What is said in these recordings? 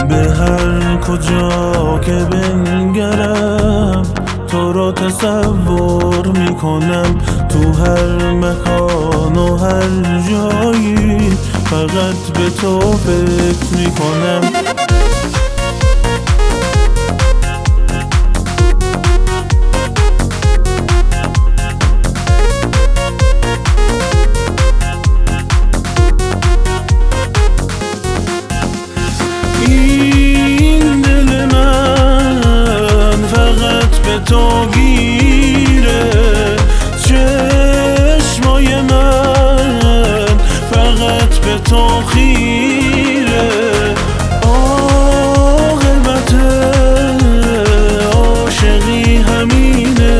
به هر کجا که بنگرم تو را تصور میکنم، تو هر مکان و هر جایی فقط به تو فکر میکنم. این دل من فقط به تو گیره، چشمای من فقط به تو خیره. عاقبت عاشقی همینه،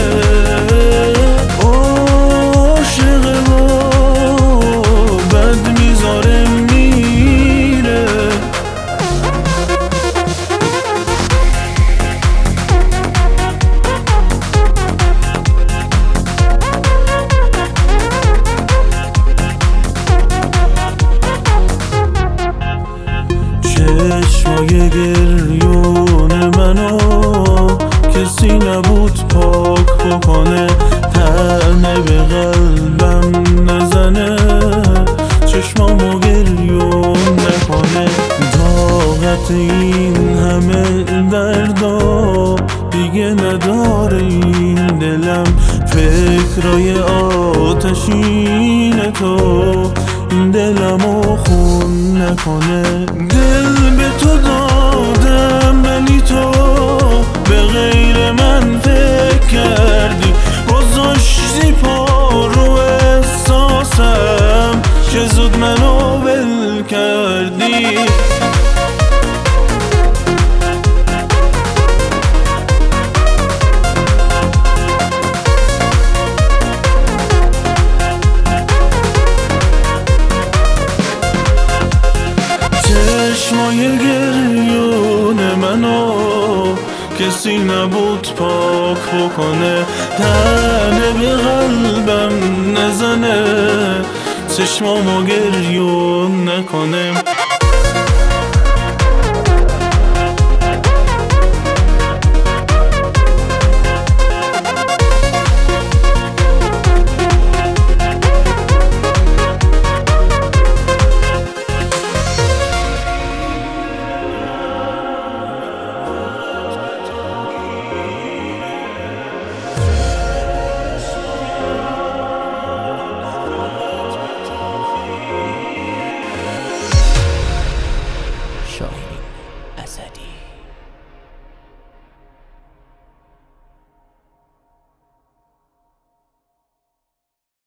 عاشق و بد میذاره میره. چشمای گریون منو کسی نبود پاک بکنه، طعنه به قلبم نزنه، چشمامو گریون نکنه. طاقت این همه دردا دیگه نداره این دلم، فکرای آتشین تو این دلمو خون نکنه. دل به تو دادم ولی تو به غیر من فکر کردی، گذاشتی پا رو احساسم که زود منو ول کردی. چشمای گریون منو کسی نبود پاک بکنه، طعنه به قلبم نزنه، چشمامو گریون نکنه.